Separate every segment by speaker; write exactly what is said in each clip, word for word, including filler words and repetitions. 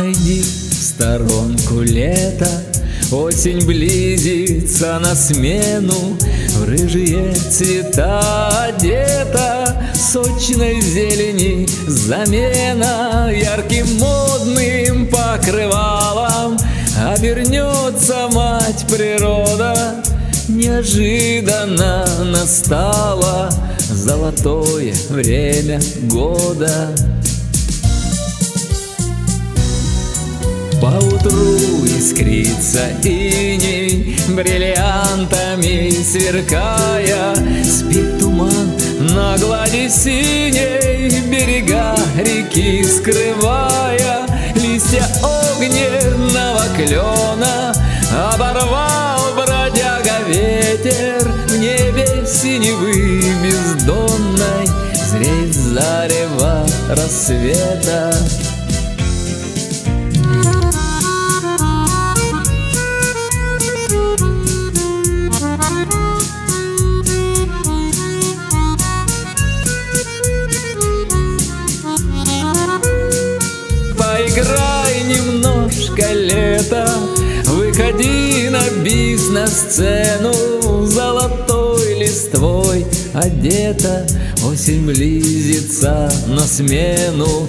Speaker 1: Отойди в сторонку лето, осень близится на смену. В рыжие цвета одета, сочной зелени замена. Ярким модным покрывалом обернется мать природа. Неожиданно настало золотое время года. Поутру искрится иней, бриллиантами сверкая. Спит туман на глади синей, берега реки скрывая. Листья огненного клена оборвал бродяга ветер. В небе синевы бездонной зреет зарево рассвета. Поиграй немножко лето, выходи на бизнес-сцену. Золотой листвой одета, осень близится на смену.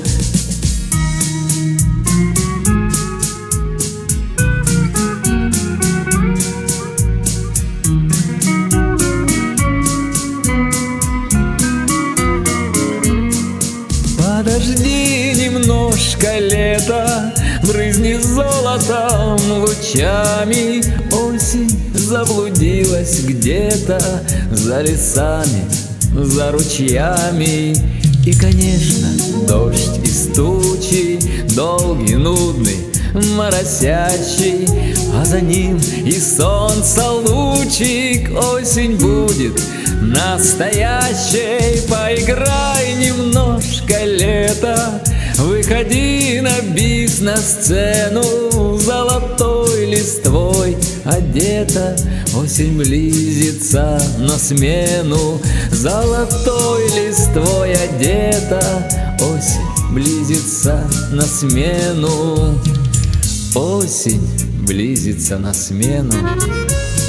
Speaker 1: Подожди немножко лето, брызни золотом лучами. Осень заблудилась где-то за лесами, за ручьями. И, конечно, дождь из тучи, долгий, нудный, моросящий, а за ним и солнце лучик. Осень будет настоящей. Поиграй немножко лето, выходи на бизнес-сцену. Золотой листвой одета, осень близится на смену. Золотой листвой одета, осень близится на смену. Осень близится на смену.